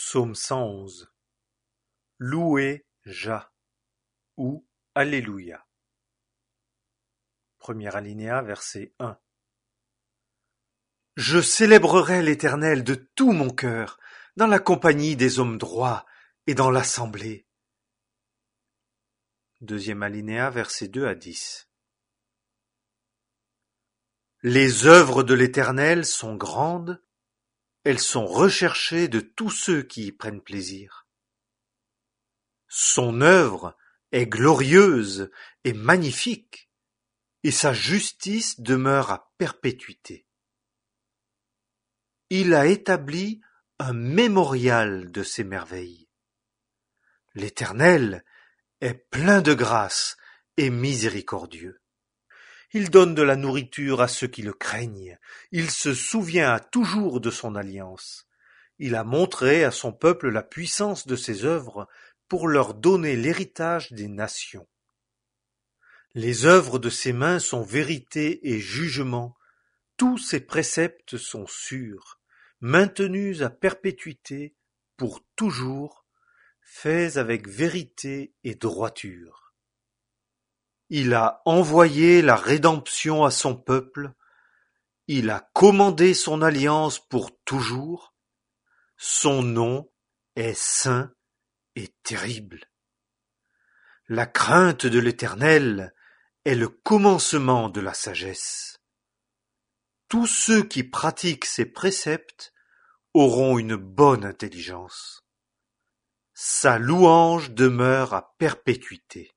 Psaume 111. Louez Jah ou Alléluia. Premier alinéa, verset 1. Je célébrerai l'Éternel de tout mon cœur, dans la compagnie des hommes droits et dans l'assemblée. Deuxième alinéa, versets 2 à 10. Les œuvres de l'Éternel sont grandes, elles sont recherchées de tous ceux qui y prennent plaisir. Son œuvre est glorieuse et magnifique, et sa justice demeure à perpétuité. Il a établi un mémorial de ses merveilles. L'Éternel est plein de grâce et miséricordieux. Il donne de la nourriture à ceux qui le craignent. Il se souvient toujours de son alliance. Il a montré à son peuple la puissance de ses œuvres pour leur donner l'héritage des nations. Les œuvres de ses mains sont vérité et jugement. Tous ses préceptes sont sûrs, maintenus à perpétuité pour toujours, faits avec vérité et droiture. Il a envoyé la rédemption à son peuple, il a commandé son alliance pour toujours, son nom est saint et terrible. La crainte de l'Éternel est le commencement de la sagesse. Tous ceux qui pratiquent ses préceptes auront une bonne intelligence. Sa louange demeure à perpétuité.